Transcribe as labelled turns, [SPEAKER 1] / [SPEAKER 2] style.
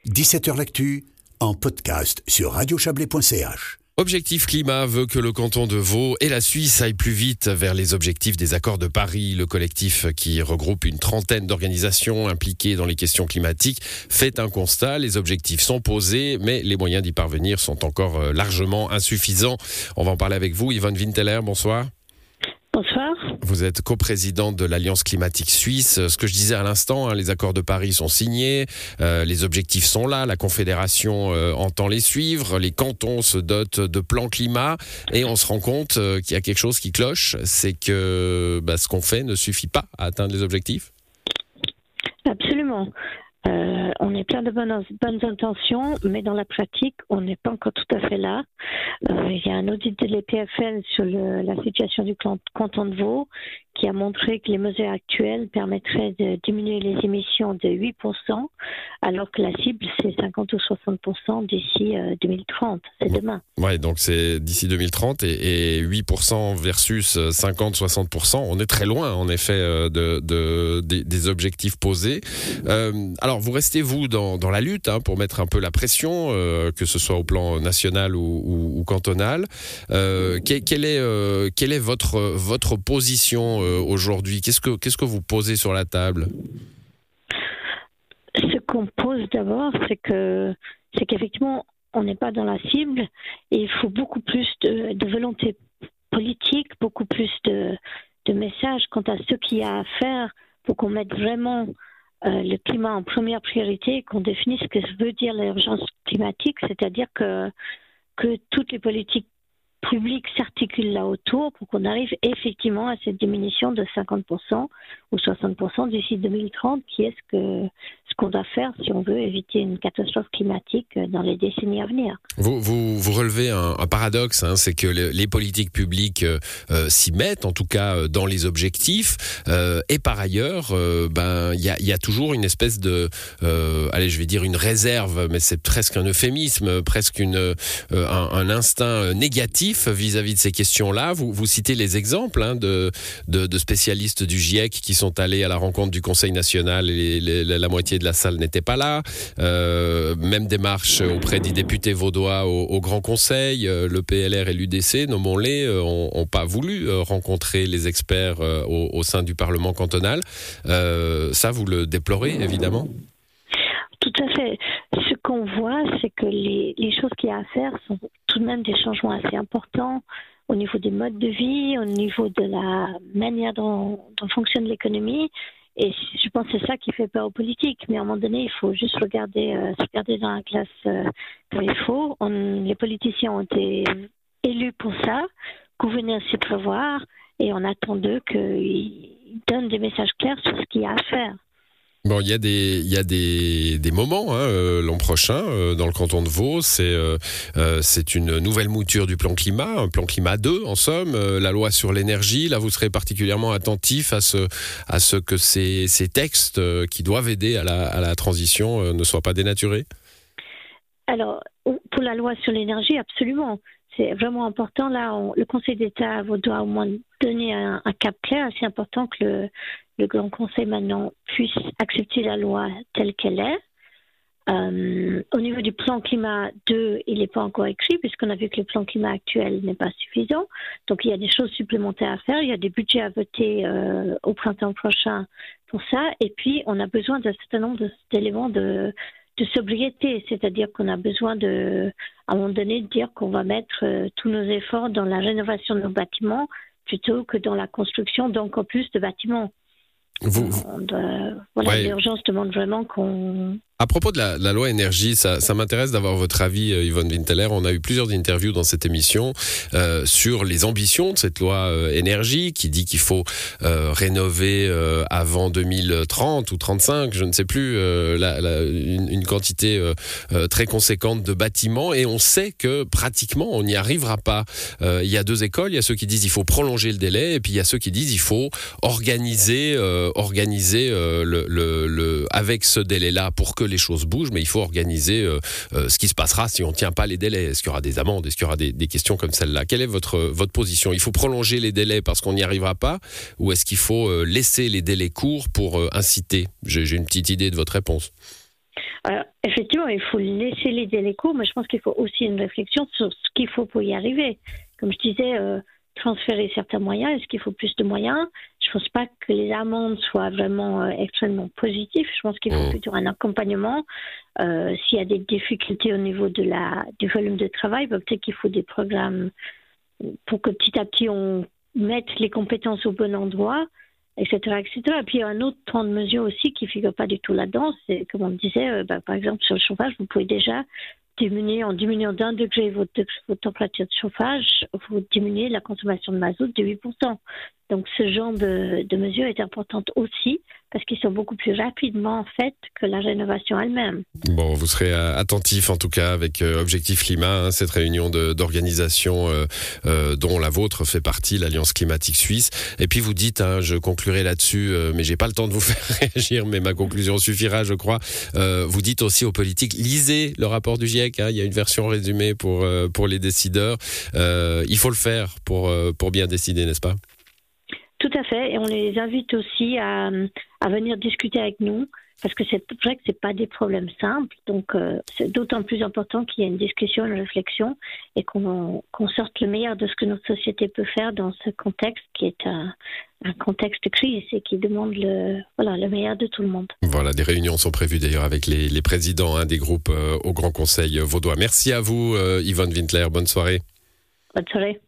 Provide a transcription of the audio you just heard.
[SPEAKER 1] 17h L'actu, en podcast sur radiochablais.ch.
[SPEAKER 2] Objectif Climat veut que le canton de Vaud et la Suisse aillent plus vite vers les objectifs des accords de Paris. Le collectif, qui regroupe une trentaine d'organisations impliquées dans les questions climatiques, fait un constat. Les objectifs sont posés, mais les moyens d'y parvenir sont encore largement insuffisants. On va en parler avec vous. Yvonne Winteler, bonsoir.
[SPEAKER 3] Bonsoir.
[SPEAKER 2] Vous êtes coprésidente de l'Alliance climatique suisse. Ce que je disais à l'instant, les accords de Paris sont signés, les objectifs sont là, la Confédération entend les suivre, les cantons se dotent de plans climat et on se rend compte qu'il y a quelque chose qui cloche, c'est que ce qu'on fait ne suffit pas à atteindre les objectifs.
[SPEAKER 3] Absolument. On est plein de bonnes intentions, mais dans la pratique, on n'est pas encore tout à fait là. Il y a un audit de l'EPFL sur la situation du canton de Vaud qui a montré que les mesures actuelles permettraient de diminuer les émissions de 8%, alors que la cible, c'est 50 ou 60% d'ici 2030. C'est demain.
[SPEAKER 2] Ouais, donc c'est d'ici 2030 et 8% versus 50-60%. On est très loin, en effet, des objectifs posés. Alors, vous restez, vous, dans la lutte pour mettre un peu la pression, que ce soit au plan national ou cantonal. Quelle est votre position aujourd'hui? Qu'est-ce que vous posez sur la table?
[SPEAKER 3] Ce qu'on pose d'abord, c'est qu'effectivement, on n'est pas dans la cible et il faut beaucoup plus de volonté politique, beaucoup plus de messages quant à ce qu'il y a à faire pour qu'on mette vraiment le climat en première priorité, qu'on définisse ce que veut dire l'urgence climatique, c'est-à-dire que toutes les politiques publiques s'articulent là autour pour qu'on arrive effectivement à cette diminution de 50% ou 60% d'ici 2030, qui est ce qu'on doit faire si on veut éviter une catastrophe climatique dans les décennies à venir.
[SPEAKER 2] Vous relevez un paradoxe, c'est que les politiques publiques s'y mettent, en tout cas dans les objectifs, et par ailleurs, il y a toujours une espèce de, je vais dire une réserve, mais c'est presque un euphémisme, presque un instinct négatif vis-à-vis de ces questions-là. Vous citez les exemples de spécialistes du GIEC qui sont allés à la rencontre du Conseil national et la moitié de la salle n'était pas là. Même démarche auprès des députés vaudois au Grand Conseil. Le PLR et l'UDC, nommons-les, n'ont pas voulu rencontrer les experts au sein du Parlement cantonal. Ça, vous le déplorez, évidemment?
[SPEAKER 3] Tout à fait. Ce qu'on voit, c'est que les choses qu'il y a à faire sont tout de même des changements assez importants au niveau des modes de vie, au niveau de la manière dont fonctionne l'économie. Et je pense que c'est ça qui fait peur aux politiques. Mais à un moment donné, il faut juste se regarder dans la glace comme il faut. Les politiciens ont été élus pour ça, gouverner s'y prévoir, et on attend d'eux qu'ils donnent des messages clairs sur ce qu'il y a à faire.
[SPEAKER 2] Bon, il y a des moments l'an prochain dans le canton de Vaud. C'est une nouvelle mouture du plan climat, un plan climat 2 en somme. La loi sur l'énergie. Là, vous serez particulièrement attentif à ce que ces textes qui doivent aider à la transition ne soient pas dénaturés.
[SPEAKER 3] Alors, pour la loi sur l'énergie, absolument. C'est vraiment important. Là, le Conseil d'État doit au moins donner un cap clair. C'est important que le Grand Conseil maintenant puisse accepter la loi telle qu'elle est. Au niveau du plan climat 2, il n'est pas encore écrit puisqu'on a vu que le plan climat actuel n'est pas suffisant. Donc il y a des choses supplémentaires à faire. Il y a des budgets à voter au printemps prochain pour ça. Et puis on a besoin d'un certain nombre d'éléments de sobriété, c'est-à-dire qu'on a besoin à un moment donné de dire qu'on va mettre tous nos efforts dans la rénovation de nos bâtiments plutôt que dans la construction d'encore plus de bâtiments. L'urgence demande vraiment qu'on...
[SPEAKER 2] À propos de la loi énergie, ça m'intéresse d'avoir votre avis, Yvonne Winteler. On a eu plusieurs interviews dans cette émission sur les ambitions de cette loi énergie qui dit qu'il faut rénover avant 2030 ou 35, je ne sais plus, une quantité très conséquente de bâtiments. Et on sait que pratiquement on n'y arrivera pas. Il y a deux écoles. Il y a ceux qui disent il faut prolonger le délai et puis il y a ceux qui disent il faut organiser avec ce délai-là pour que les choses bougent, mais il faut organiser ce qui se passera si on ne tient pas les délais. Est-ce qu'il y aura des amendes? Est-ce qu'il y aura des questions comme celle-là? Quelle est votre position? Il faut prolonger les délais parce qu'on n'y arrivera pas, ou est-ce qu'il faut laisser les délais courts pour inciter? J'ai une petite idée de votre réponse.
[SPEAKER 3] Effectivement, il faut laisser les délais courts, mais je pense qu'il faut aussi une réflexion sur ce qu'il faut pour y arriver. Comme je disais, transférer certains moyens, est-ce qu'il faut plus de moyens? Je ne pense pas que les amendes soient vraiment extrêmement positives. Je pense qu'il faut plutôt un accompagnement. S'il y a des difficultés au niveau du volume de travail, peut-être qu'il faut des programmes pour que petit à petit on mette les compétences au bon endroit, etc., etc. Et puis il y a un autre temps de mesure aussi qui ne figure pas du tout là-dedans. C'est, comme on disait, par exemple sur le chauffage, vous pouvez déjà en diminuant d'1 degré votre température de chauffage, vous diminuez la consommation de mazout de 8%. Donc ce genre de mesure est importante aussi parce qu'ils sont beaucoup plus rapidement faites que la rénovation elle-même.
[SPEAKER 2] Bon, vous serez attentif en tout cas avec Objectif Climat, cette réunion d'organisation dont la vôtre fait partie, l'Alliance climatique suisse. Et puis vous dites, je conclurai là-dessus, mais j'ai pas le temps de vous faire réagir, mais ma conclusion suffira, je crois. Vous dites aussi aux politiques, lisez le rapport du GIEC. Il y a une version résumée pour les décideurs. Il faut le faire pour bien décider, n'est-ce pas?
[SPEAKER 3] Tout à fait, et on les invite aussi à venir discuter avec nous, parce que c'est vrai que ce n'est pas des problèmes simples, donc c'est d'autant plus important qu'il y ait une discussion, une réflexion, et qu'on sorte le meilleur de ce que notre société peut faire dans ce contexte qui est un contexte de crise et qui demande le meilleur de tout le monde.
[SPEAKER 2] Voilà, des réunions sont prévues d'ailleurs avec les présidents des groupes au Grand Conseil vaudois. Merci à vous Yvonne Winkler, bonne soirée.
[SPEAKER 3] Bonne soirée.